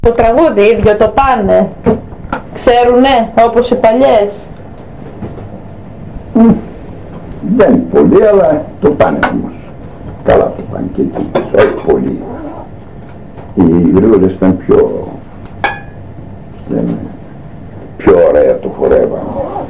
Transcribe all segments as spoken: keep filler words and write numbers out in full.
Το τραγούδι ίδιο το πάνε, ξέρουνε όπως οι παλιές? Mm. Δεν πολύ, αλλά το πάνε όμως. Καλά το πάνε και εκεί, όχι πολύ. Οι γρήγορες ήταν πιο, δεν, πιο ωραία το χορεύαν.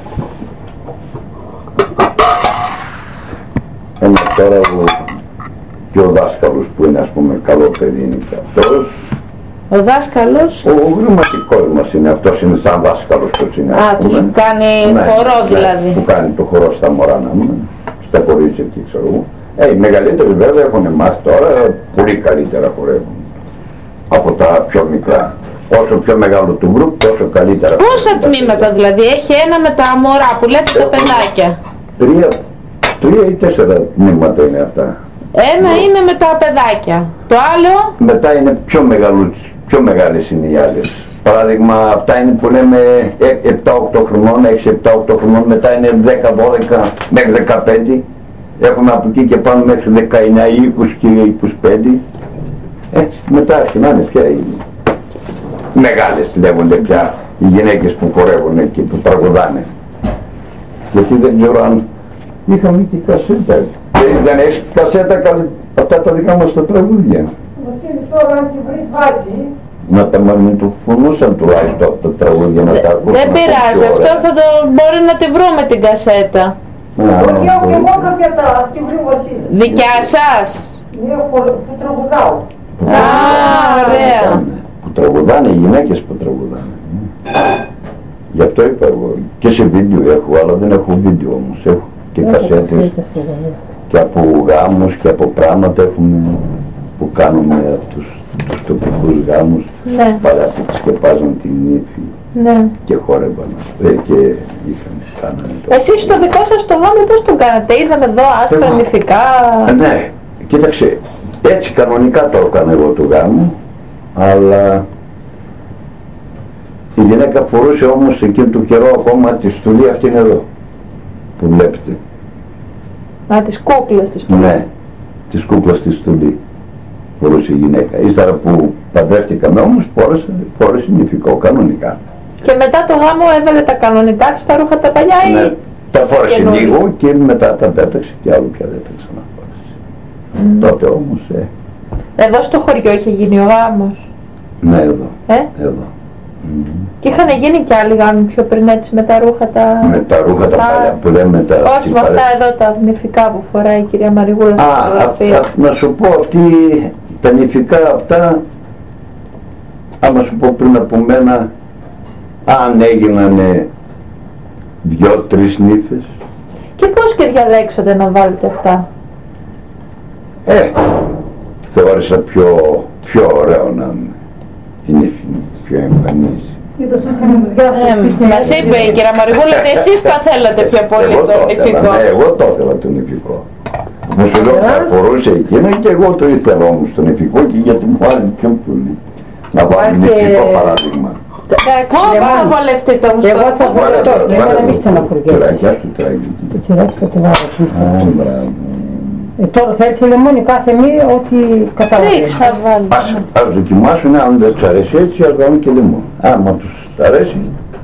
Ένα τώρα ο, και ο δάσκαλος που είναι, ας πούμε, καλό παιδί είναι και αυτός. Ο δάσκαλος? Ο γραμματικός μας είναι αυτός, είναι σαν δάσκαλος πως είναι. Α, του σου κάνει ναι, χορό ναι, δηλαδή. Που κάνει το χορό στα μωρά να μου, στα κορίτσια εκεί ξέρω εγώ. Ε, οι μεγαλύτεροι βέβαια έχουν μάθει τώρα, πολύ καλύτερα χορεύουν από τα πιο μικρά. Όσο πιο μεγάλο του γκρουπ, τόσο καλύτερα. Πόσα τμήματα δηλαδή, έχει ένα με τα μωρά που λέτε τα παιδάκια? Τρία, τρία ή τέσσερα τμήματα είναι αυτά. Ένα Μπρο. είναι με τα παιδάκια, το άλλο? Μετά είναι πιο μεγάλο, πιο μεγάλες είναι οι άλλες. Παράδειγμα, αυτά είναι που λέμε επτά οκτώ χρονών, έξι επτά οκτώ χρονών, μετά είναι δέκα δώδεκα μέχρι δεκαπέντε. Έχουμε από εκεί και πάνω μέχρι δεκαεννιά, είκοσι και είκοσι πέντε. Έτσι, μετά αρχινάνε πια οι μεγάλες λέγονται πια, οι γυναίκες που χορεύουν και που τραγουδάνε. Γιατί δεν ξέρω αν είχαμε και κασέτα. Δεν έχεις κασέτα αυτά τα δικά μας τα τραγούδια? Βασίλη, τώρα αν τη βρεις βάζει. Να τα μαγνητοφωνούσαν τουλάχιστον από τα τραγούδια να τα ακούσουν. Δεν πειράζει, αυτό θα το μπορεί να τη βρούμε την κασέτα. Όχι, έχω και εγώ κασέτα, ας τη βρει ο Βασίλης. Δικιά σας? Ναι, που τραγουδάω. Α, ωραία. Που τραγουδάνε, οι γυναίκες που τραγουδάνε. Γι' αυτό είπα εγώ, και σε βίντεο έχω, αλλά δεν έχω βίντεο όμως, έχω και κασέτες. Και από γάμους και από πράγματα έχουμε που κάνουμε από τους, τους τοπικούς γάμους. Ναι. Παλιά που σκεπάζαν την νύφη. Ναι. Και χόρευαν ε, και είχαν κάνανε το... Εσείς στο δικό σας το γάμο πώς το κάνατε? Είδαμε εδώ άσπρα νηφικά? Ναι, κοίταξε, έτσι κανονικά το έκανα εγώ το γάμο, αλλά η γυναίκα φορούσε όμως εκείνο το καιρό ακόμα τη στολή αυτήν εδώ που βλέπετε. Α, τις κούκλες της στολή. Ναι, τις κούκλες της στολή φορούσε η γυναίκα. Ύστερα που παντρεύτηκαμε όμως φόρεσε, φόρεσε νηφικό κανονικά. Και μετά το γάμο έβαλε τα κανονικά της, τα ρούχα τα παλιά ή... Ναι, τα φόρεσε λίγο και μετά τα πέταξε και άλλο πια δεν τα ξαναφόρεσε. Mm. Τότε όμως... Ε... Εδώ στο χωριό είχε γίνει ο γάμος? Ναι, εδώ. Ε? Εδώ. Mm. Και είχαν γίνει και άλλοι γάμοι πιο πριν έτσι με τα ρούχα τα... Με τα ρούχα τα, τα... παλιά που λέμε τα... Όχι με αυτά εδώ τα νηφικά που φοράει η κυρία Μαριγούλα στη φωτογραφία. Α, να σου πω αυτή, τα νηφικά αυτά, άμα σου πω πριν από μένα, αν έγινανε δυο-τρεις νύφες. Και πώς και διαλέξατε να βάλετε αυτά? Ε, θεώρησα πιο, πιο ωραίο να είναι πιο εμφανής. Ε, μας είπε η κυρία Μαριγούλα ότι εσείς θα θέλατε πιο πολύ το νηφικό. Ναι, εγώ το ήθελα το νηφικό. Μου σου λέω θα φορούσε εκείνα και εγώ το ήθελα όμως το νηφικό και γιατί μου άρεσε πιο πολύ. Να βάλει νηφικό παράδειγμα. Πώς θα βολευτείτε όμως? Εγώ θα βολευτώ και εγώ να μην στεναχωριέσαι. Τυράκια του τραγει. Το τυράκι θα το βάλω πίσω. Ε, τώρα θα έρθει λεμόνι κάθε μία ό,τι καταλαβαίνεις. Ας, ας δοκιμάσουν, αν δεν τους αρέσει έτσι, ας βάλουν και λεμόνι. Άμα τους αρέσει.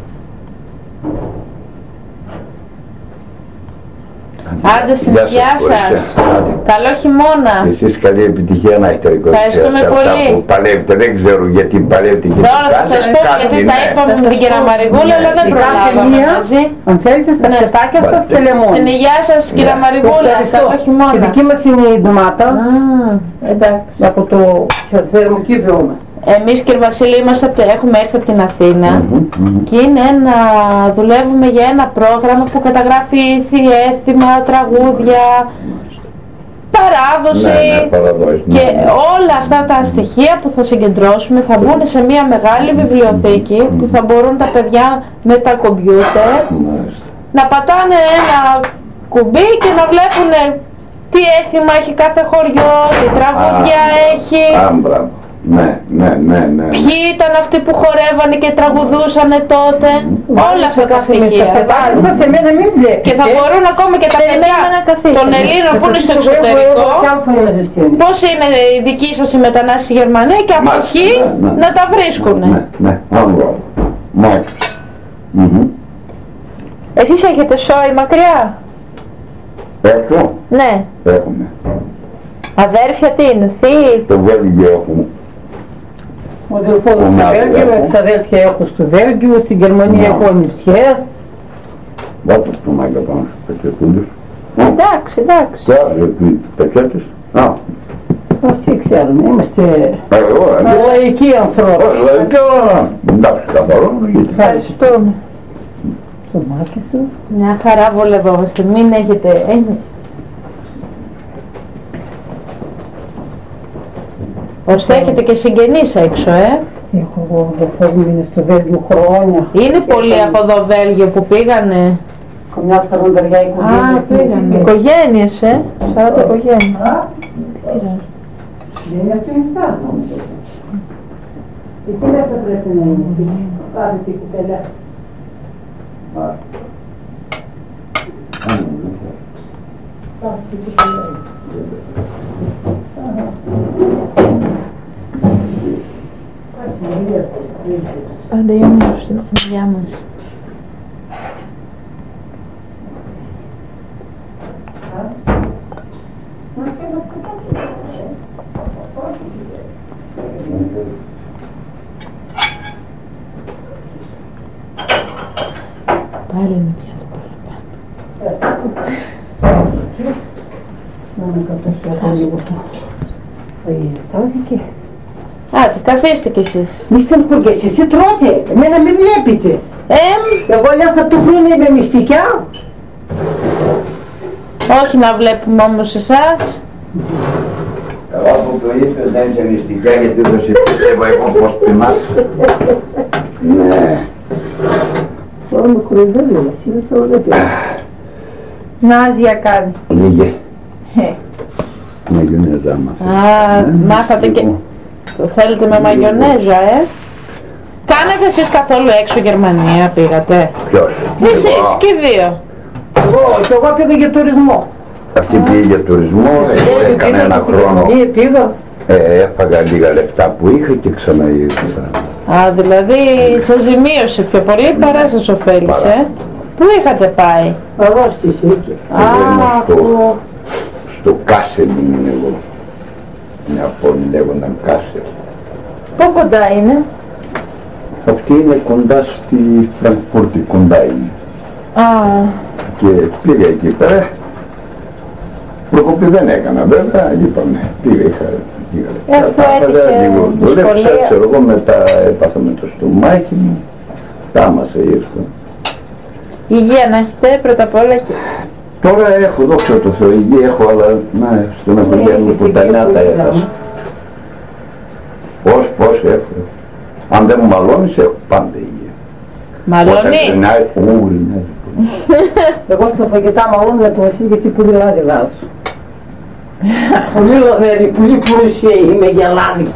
Άντε στην υγεία σας. Καλό χειμώνα. Εσείς καλή επιτυχία να έχετε ρεκόρ. Ευχαριστούμε πολύ. Που παλεύετε, δεν ξέρω γιατί παλεύετε και τώρα θα σας πω γιατί τα είπαμε με την κυρία Μαριγούλα, αλλά δεν προλάβαμε μαζί. Αν θέλετε στα ψετάκια σας και λεμόνι. Στην υγεία σας κυρία Μαριγούλα. Καλό χειμώνα. Η δική μας είναι η ντομάτα. Εντάξει. Από το θερμοκήπιο μας. Εμείς κύριε Βασίλη είμαστε από το, έχουμε έρθει από την Αθήνα mm-hmm, mm-hmm. και είναι ένα, δουλεύουμε για ένα πρόγραμμα που καταγράφει ήθη, έθιμα, τραγούδια, παράδοση ναι, ναι, παραδόση, και ναι, ναι. όλα αυτά τα στοιχεία που θα συγκεντρώσουμε θα μπουν σε μια μεγάλη βιβλιοθήκη mm-hmm. που θα μπορούν τα παιδιά με τα κομπιούτερ mm-hmm. να πατάνε ένα κουμπί και να βλέπουν τι έθιμα έχει κάθε χωριό, τι τραγούδια ah, έχει. Ah, Ναι, ναι, ναι, ναι. Ποιοι ήταν αυτοί που χορεύανε και τραγουδούσαν τότε. Όλα αυτά τα στοιχεία. Βάλτε σε μένα μην βλέπετε. Και θα μπορούν ακόμα και τα παιδιά των Ελλήνων που είναι στο εξωτερικό, πώς είναι η δική σας η μετανάστευση στη Γερμανία, και από Μάλιστα, εκεί ναι, ναι. να τα βρίσκουν. Ναι, ναι, ναι. Μάλιστα. Μμμ. Εσείς έχετε σόι μακριά? Έχω, Ναι. έχουμε. Αδέρφια τι είναι, θείοι? Το Βέλγιο έχουμε. Ο αδελφός μου στο Βέλγιο, εξαδέλφια έχω στο Βέλγιο, στην Γερμανία έχω ανιψιές. Βάτε το μάγκα πάνω στους πετσετούντες. Εντάξει, εντάξει. Ξέρετε τι πετσέτες. Α, Αυτοί ξέρουν, είμαστε εγώ, ναι. λαϊκοί ανθρώποι. Λαϊκοί, εντάξει, καθαρό. Ευχαριστούμε. Το μάκι σου. Μια χαρά βολευόμαστε, μην έχετε... ε, Ώστε έχετε και συγγενείς έξω, ε. Έχω εγώ, ο αδελφός μου είναι στο Βέλγιο χρόνια. Είναι πολλοί από εδώ Βέλγιο που πήγανε. Καμιά σαρανταριά οικογένεια. Α, πήγανε. Οικογένειες, ε. σαράντα οικογένειες. Α, δεν είναι αυτό η φτάνα. Εκεί μέσα πρέπει να είναι. Κάθε τι κουτέλα. Πάντα η όμως στην συνδιά μας. Πάλι είναι πιάτο παραπάνω. Να με καταφέρω λίγο το ζεστάθηκε. Άντε, καθίστε κι εσείς. Μη στεναχωριέσαι, εσύ τρώτε, εμένα μην βλέπετε. Εμ, Εγώ λέω θα του χρόνο είμαι μυστικιά. όχι να βλέπουμε όμως εσάς. Εγώ που το είπε δεν είσαι μυστικιά γιατί το συζητήσευα εγώ πως πειμάς. Ναι. Τώρα με κοροϊδεύει, εσύ δεν θέλω να πει. Νάζια κάνει. Λίγε. Μαγιονέζα μας. Α, μάθατε και... Το θέλετε με μαγιονέζα, ε. Κάνετε εσείς καθόλου έξω Γερμανία, πήγατε? Ποιος? Εσείς και οι δύο. Εγώ, και εγώ πήγα για τουρισμό. Αυτή πήγε για τουρισμό, εγώ έκανα ένα χρόνο. Ε, πήγα. Ε, έφαγα λίγα λεφτά που είχα και ξαναήρθα. Α, δηλαδή σας ζημίωσε πιο πολύ παρά σας ωφέλησε. Παρά. Πού είχατε πάει? Αρρώστησε εκεί. Α, στο, που... στο Κάσελ ήμουν εγώ. Μια πόλη λέγονταν Κάσελ. Πού κοντά είναι? Αυτή είναι κοντά στη Φραγκφούρτη, κοντά είναι. Α, Και πήγα εκεί πέρα. Προκοπή δεν έκανα βέβαια, είπαμε, πήγα, είχα λίγα λεφτά. Αφού έτυχε λίγο δούλεψα, δυσκολία. ξέρω εγώ, μετά έπαθα με το στομάχι μου. Τάμασε ήρθα. υγεία να έχετε πρώτα απ' όλα και... Τώρα έχω, δόξα τω Θεώ, υγεία έχω, αλλά να, στον αγωγέα μου που τα νιάτα έχασα. Πώς, πώς έχω. Αν δεν μου μαλώνεις, έχω πάντα υγεία. Μαλώνει. Ουρινάζει. Εγώ στα φαγητά μαλώνω με το Βασίλη γιατί πολύ λάδι βάζω. Πολύ λαδέρι, πολύ πλούσια είμαι για λάδι.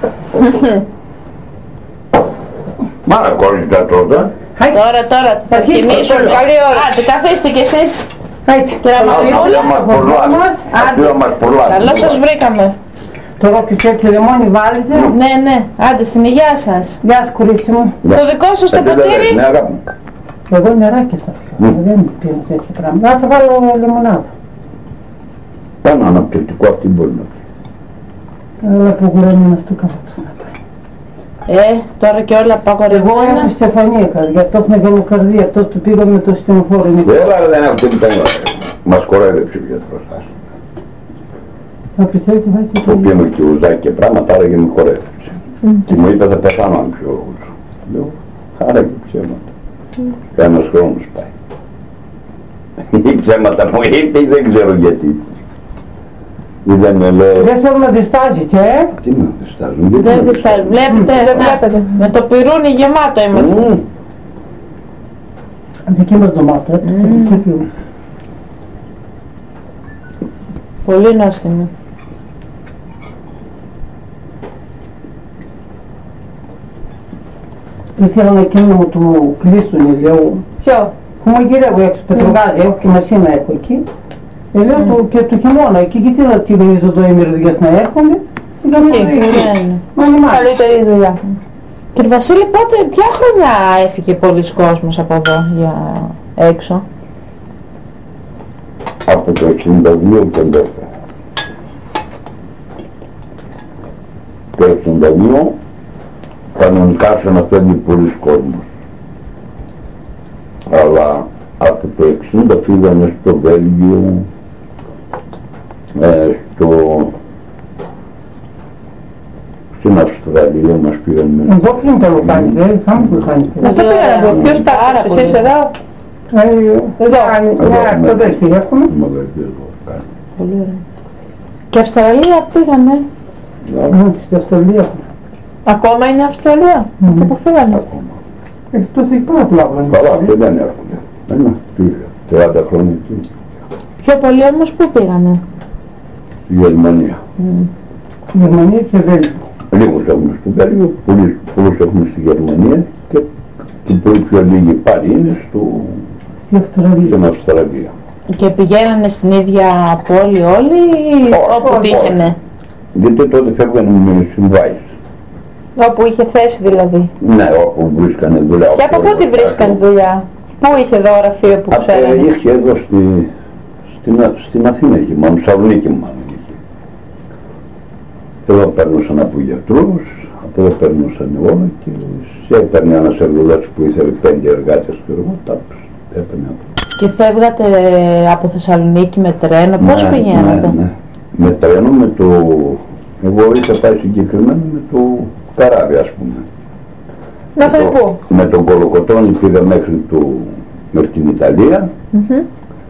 Μάνα κόλλητα τώρα. Τώρα, τώρα, θα κινήσουμε. Καλή ώρα. Άντε, καθίστε κι εσείς. Έτσι. Και να μας Απλά μας πορλάς. Απλά μας πορλάς. Καλώς σας βρήκαμε. Τώρα όποιος έτσι λεμόνι βάλιζε. Ναι, ναι. Άντε, στην υγεία σας. Γεια σου κορίτσι μου. Το δικό σας το ποτήρι. Ναι, αγάπη μου. Εγώ νεράκι θα πιω. Δεν πίνω τέτοια πράγματα. Να θα βάλω λεμονάδα. Πάνω αναπτυκτικό αυτή μπορεί να πει. Αλλά που γουρέμινα στο καβάτος να πάει. Ε, τώρα και όλα Εγώ απαγορευμένα. έχω Στεφανία καρδιά, αυτός μεγαλοκαρδία, αυτός του πήγα με το στενοφόρο. Βέβαια δεν έχω τίποτα. Μας κορόιδεψε ο γιατρός. Θα πιστεύετε βάζει Το πήγαμε και ουζάκι και πράγματα, άραγε με χορεύτησε. Και μου είπε θα πεθάνω αν πιο ουζ. Λέω, άραγε ψέματα. Κανένας χρόνος πάει. Οι ψέματα μου είπε ή δεν ξέρω γιατί. Είδα με λέω, Δεν θέλω να διστάζετε, ε! τι να διστάζουν, γιατί Δεν να διστάζω. Βλέπετε, δεν βλέπετε. Με το πυρούνι γεμάτο είμαστε. Μμμ. Δική μας ντομάτα, το δική πίουμε. Πολύ νόστιμο. Ήθελα να εκείνο μου του κλείσουν, λέω. Ποιο? Που μαγειρεύω έξω, πετρογάζι, έχω και μασίνα έχω εκεί. Ε, λέω του, και του χειμώνα, εκεί και τι να τυλίγεις εδώ οι μυρωδιές να έρχονται. Ήταν καλύτερη δουλειά. Κύριε Βασίλη, πότε, ποια χρονιά έφυγε πολλής κόσμος από εδώ για έξω? Από το εξήντα δύο και εντός. Το εξήντα δύο κανονικά άρχισε να φεύγει πολλής κόσμος. Αλλά από το εξήντα φύγανε στο Βέλγιο, ε, στο... στην Αυστραλία μας πήγαν. Εδώ πριν τα λουκάνικα, θα μου το κάνετε. Αυτό πήγαν εδώ, ποιος τάξεις, εσείς εδώ? Εδώ, μια αυτοδέστη έχουμε. Πολύ ωραία. Και Αυστραλία πήγανε. Στην Αυστραλία. Ακόμα είναι Αυστραλία, αυτό που φύγανε. Εκτός έχει πάρα πολλά πράγματα. Καλά, και δεν έρχονται. Ένα, τριάντα χρόνια εκεί. Πιο πολλοί όμως πού πήγανε? Στη Γερμανία. Γερμανία και Βέλγιο. Λίγους έχουμε στο Βέλγιο, πολλούς έχουμε στη Γερμανία και οι πολύ πιο λίγοι πάλι είναι στο... Στη Αυστραλία. Στην Αυστραλία. Και πηγαίνανε στην ίδια πόλη όλοι ή όπου τύχαινε? Γιατί τότε φεύγανε με συμβάσεις. Όπου είχε θέση δηλαδή. Ναι, όπου βρίσκανε δουλειά. Και από πού τη βρίσκανε δουλειά? Πού είχε εδώ γραφείο που ξέρανε? Είχε εδώ στη, στην, στην Αθήνα είχε, μάλλον Θεσσαλονίκη μάλλον είχε. Εδώ παίρνουσαν από γιατρούς, από εδώ παίρνουσαν όλα και σε έπαιρνε ένας εργοδότης που ήθελε πέντε εργάτες και εγώ τα έπαιρνε από. Και φεύγατε από Θεσσαλονίκη με τρένο, πώς ναι, πηγαίνατε? Ναι, ναι. Με τρένο, με το... Εγώ είχα πάει συγκεκριμένα με το καράβι ας πούμε. Μέχρι με πού? Με τον Κολοκοτρώνη πήγα μέχρι, το, μέχρι την Ιταλία. Mm-hmm.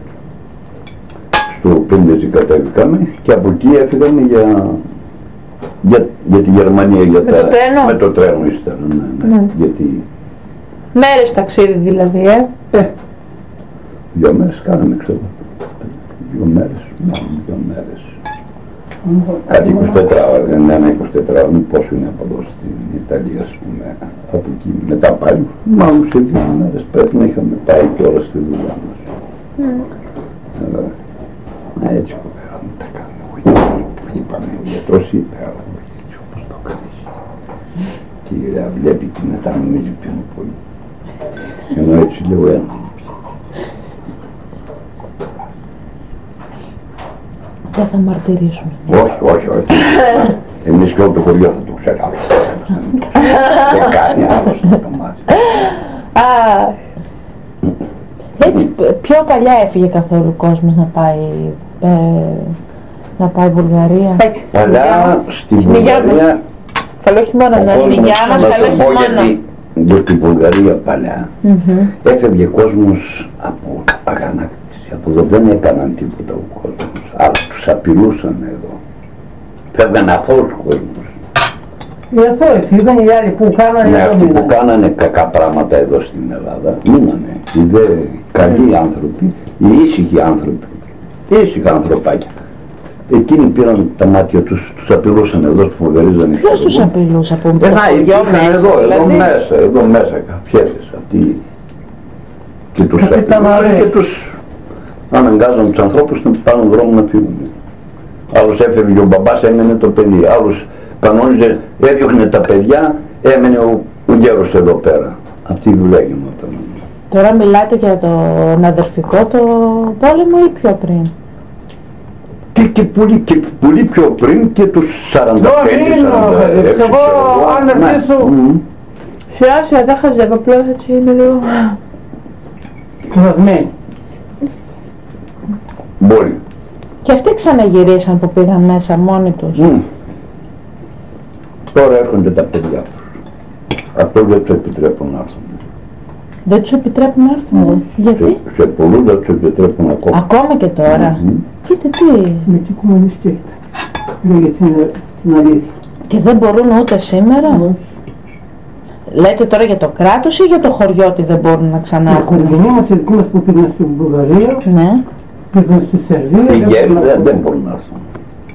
Στο Πίντεζι κατέβηκαμε και από εκεί έφυγαμε για, για, για τη Γερμανία. Για με τα, το τρένο? Με το τρένο ύστερα, ναι, ναι. Mm. Γιατί... Μέρες ταξίδι δηλαδή, ε? Ε, δύο μέρες κάναμε, ξέρω. Δύο μέρες, ναι, δύο μέρες. Κάτι είκοσι ώρα, δεν είναι ένα είκοσι ώρα, πόσο είναι από εδώ στην Ιταλία, ας πούμε, από εκεί μετά πάλι, μάλλον σε δύο μέρες πρέπει να είχαμε πάει και όλα στη δουλειά μας. Mm. Αλλά έτσι που φέραμε τα κάνουμε, όχι, είπαμε, ο γιατρός είπε, αλλά όχι έτσι όπως το κάνεις. Και η Ρέα βλέπει και μετά νομίζει πιο πολύ. Ενώ έτσι λέω ένα. Δεν θα μαρτυρήσουμε. Όχι, όχι, όχι. Εμείς και όλο το χωριό θα το ξέραμε. Δεν κάνει άλλος να το μάθει. Έτσι, πιο παλιά έφυγε καθόλου ο κόσμος να πάει, ε, να πάει Βουλγαρία? Παλιά στην Βουλγαρία... Καλό χειμώνα, ναι. Στην υγειά μας καλό χειμώνα. Γιατί στην Βουλγαρία παλιά έφευγε κόσμος από αγανάκτηση. Από εδώ δεν έκαναν τίποτα ο κόσμος. Αλλά τους απειλούσαν εδώ. Φεύγαν αθώος κόσμος. Γι' αυτό έφυγαν οι άλλοι που κάνανε... Ναι, αυτοί που κάνανε κακά πράγματα εδώ στην Ελλάδα μείνανε. Οι δε καλοί άνθρωποι, οι ήσυχοι άνθρωποι, οι ήσυχα ανθρωπάκια. Εκείνοι πήραν τα μάτια τους, τους απειλούσαν εδώ, τους φοβερίζανε. Ποιος τους απειλούσε από το χωριό μέσα? Εδώ, εδώ μέσα, εδώ μέσα καφιέτες αυτοί. Και τους απειλούσαν και τους αναγκάζαν τους ανθρώπους να πάρουν δρόμο να φύγουν. Άλλος έφευγε ο μπαμπάς, έμενε το παιδί. Άλλος κανόνιζε, έδιωχνε τα παιδιά, έμενε ο, ο γέρος εδώ πέρα. Αυτή η δουλειά γινόταν. Τώρα μιλάτε για τον αδερφικό το πόλεμο ή πιο πριν? Και, και, πολύ, και πολύ πιο πριν και τους σαράντα πέντε σαράντα έξι. Εγώ αν αρχίσω... Σιγά σιγά δεν χαζεύω, απλώς έτσι είναι λίγο... Κουρασμένη. Μπορεί. Και αυτοί ξαναγυρίσαν που πήγαν μέσα μόνοι τους. Mm. Τώρα έρχονται τα παιδιά τους. Αυτό δεν τους επιτρέπουν να έρθουν. Δεν τους επιτρέπουν να έρθουν, mm. γιατί? Σε, σε πολλούς δεν τους επιτρέπουν ακόμα. Ακόμα και τώρα. Mm-hmm. Κοίτα τι. Με τι κομμουνιστή ήταν. Λέγε την αλήθεια. Και δεν μπορούν ούτε σήμερα. Mm. Λέτε τώρα για το κράτος ή για το χωριό ότι δεν μπορούν να ξανάρθουν? Οι οικογένειες μας, εκείνες που πήγαν στην Βουλγαρία, ναι. πήγαν στη Σερβία. Οι γέροι δεν, δεν μπορούν να έρθουν.